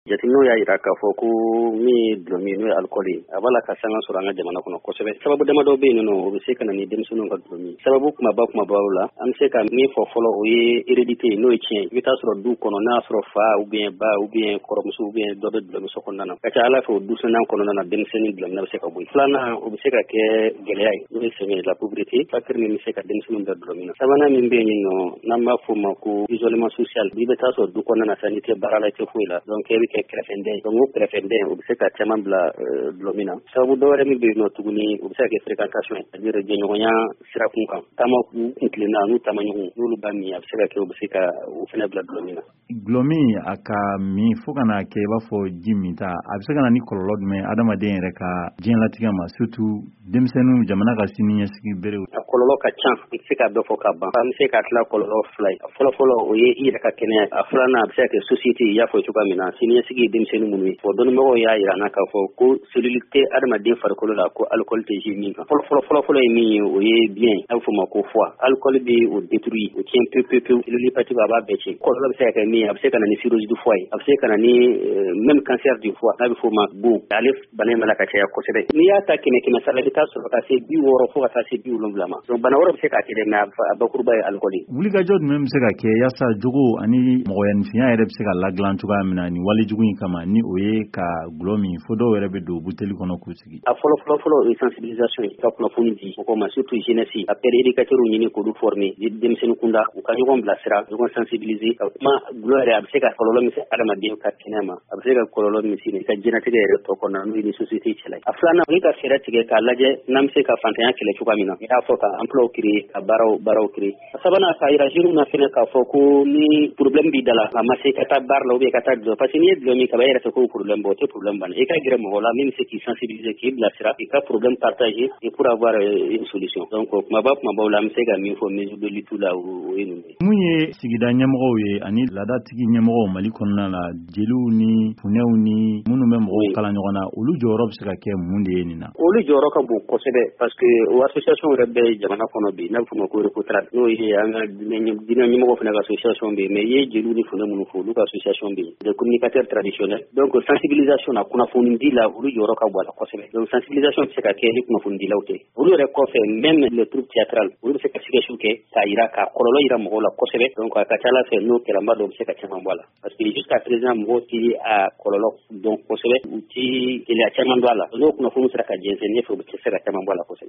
Jateminɛw y'a jira k'a fɔ ko min ye dulɔmin n'o ye alikɔli a b'a la ka sanga sɔrɔ an ka jamana kɔnɔ kosɛbɛ. Sababu damadɔ bɛ yen nɔ o bɛ se ka na ni denmisɛnninw ka dulɔmin. Sababu kumabaw la an bɛ se ka min fɔ fɔlɔ o ye hérédité n'o ye tiɲɛ. I bɛ taa sɔrɔ du kɔnɔ n'a y'a sɔrɔ fa ou bien ba ou bien kɔrɔmuso ou bien dɔ bɛ dulɔmin so kɔnɔna na. Ka ca Ala fɛ o dusɛnnan kɔnɔna na denmisɛnnin dulɔmin bɛ se ka bɔ yen. Filanan o bɛ se ka kɛ gɛlɛya ye n'o ye sɛgɛn la pauvreté fakiri min bɛ se ka denmisɛnninw da dulɔmin na. Sabanan min bɛ yen nɔ n'an b'a fɔ o ma ko isolement social i bɛ taa sɔrɔ du kɔnɔna na sa n'i tɛ baara la i tɛ foyi la donc e bɛ kɛ kɛrɛfɛdɛn o kɛrɛfɛdɛn o bɛ se ka caman bila dulɔmin na. Sababu dɔ wɛrɛ min bɛ yen nɔ tuguni o bɛ se ka kɛ fréquentation ye c'est-à-dire jɛɲɔgɔnya sirakun kan taama u tilenna n'u taamaɲɔgɔn n'olu b'a min a bɛ se ka kɛ o bɛ se ka o fana bila dulɔmin na. Dulɔmin a ka min fo ka na kɛ i b'a fɔ ji min ta a bɛ se ka na ni kɔlɔlɔ jumɛn adamaden yɛrɛ ka diɲɛlatigɛ ma surtout denmisɛnninw jamana ka sini ɲɛsigi berew. A kɔlɔlɔ ka ca i tɛ se ka dɔ fɔ ka ban an bɛ se ka tila kɔlɔlɔ fila ye. Fɔlɔfɔlɔ o ye i yɛrɛ ka kɛnɛya a filanan a bɛ se ka kɛ société i y'a fɔ cogoya min na sini ɲɛsigi ye denmisɛnnin minnu ye fɔ dɔnnibagaw y'a jira an na k'a fɔ ko cellule tɛ adamaden farikolo la ko alcool tɛ ji min kan. Fɔlɔfɔlɔ ye min ye o ye biyɛn a bɛ fɔ o ma ko foie alcool bɛ o détruit o tiɲɛ pewu cellule hépatique a b'a bɛɛ tiɲɛ. Kɔlɔlɔ bɛ se ka kɛ min ye a bɛ se ka na ni cirrhose du foie ye a bɛ se ka na ni même cancer du foie n'a bɛ fɔ o ma bon ale bana in b'a la ka caya kosɛbɛ. N'i y'a ta kɛmɛ sara i bɛ taa sɔrɔ ka se 60 fo ka taa se 70 ma donc bana wɛrɛ bɛ se ka kɛ dɛ mais a bakuruba ye alcool ye. Wulikajɔ jumɛn bɛ se ka kɛ yaasa jogo ani mɔgɔyaninfinya yɛrɛ bɛ se ka ladilan cogoya min na ni walejugu in kama ni o ye ka gulɔ min fo dɔw yɛrɛ bɛ don buteli kɔnɔ k'u sigi. A fɔlɔ o ye sensibilisation ye ka kunnafoni di mɔgɔw ma surtout jeunesse a père éducateur ɲini k'olu former denmisɛnnin kunda u ka ɲɔgɔn bilasira ɲɔgɔn sensibiliser ka kuma gulɔ yɛrɛ a bɛ se ka kɔlɔlɔ min se adamaden ka kɛnɛya ma a bɛ se ka kɔlɔlɔ min se ka diɲɛlatigɛ yɛrɛ tɔ kɔnɔna n'o ye ni société cɛla ye. A filanan o ye ka fɛɛrɛ tigɛ k'a lajɛ n'an bɛ se ka fantanya kɛlɛ cogoya min na i y'a fɔ ka emploi créer ka baaraw créer. A sabanan k'a jira jeunes na fɛnɛ k'a fɔ ko ni problème b'i da la a ma se ka taa baara la ou bien ka taa dulɔ parce que n'i ye dulɔ min ka ban e yɛrɛ fɛ k'o problème bɔ o tɛ problème banna i ka gɛrɛ mɔgɔ la min bɛ se k'i sensibiliser k'i bilasira k'i ka problème partager et pour avoir une solution donc kumabaw la an bɛ se ka min fɔ mesure de lutte la o ye ninnu ye. Mun ye sigida ɲɛmɔgɔw ye ani laadatigi ɲɛmɔgɔw Mali kɔnɔna la jeliw ni funɛw ni minnu bɛ mɔgɔw kala ɲɔgɔn na olu jɔyɔrɔ bɛ se ka kɛ mun de ye nin na. Olu jɔyɔrɔ ka bon kosɛbɛ parce que o association yɛrɛ bɛ jamana kɔnɔ bi n'a bɛ fɔ o ma ko Recotrade n'o ye an ka diinɛ ɲɛmɔgɔw fana ka association bɛ yen mais i ye jeliw ni funɛ minnu fɔ olu ka association bɛ yen des communicateurs traditionnels donc sensibilisation na kunnafoni di la olu jɔyɔrɔ ka bon a la kosɛbɛ donc sensibilisation bɛ se ka kɛ ni kunnafoni dilaw tɛ olu yɛrɛ kɔfɛ même les troupes théâtrales olu bɛ se ka sketchiw kɛ k'a jira ka kɔlɔlɔ jira mɔgɔw la kosɛbɛ donc a ka ca Ala fɛ n'o kɛra n b'a dɔn o bɛ se ka caman bɔ a la parce que jusqu'à présent mɔgɔw tɛ a kɔlɔlɔ dɔn kosɛbɛ u tɛ gɛlɛya caman don a la n'o kunnafoni sera ka jɛnsɛn ne fɛ u bɛ se ka caman bɔ a la kosɛbɛ.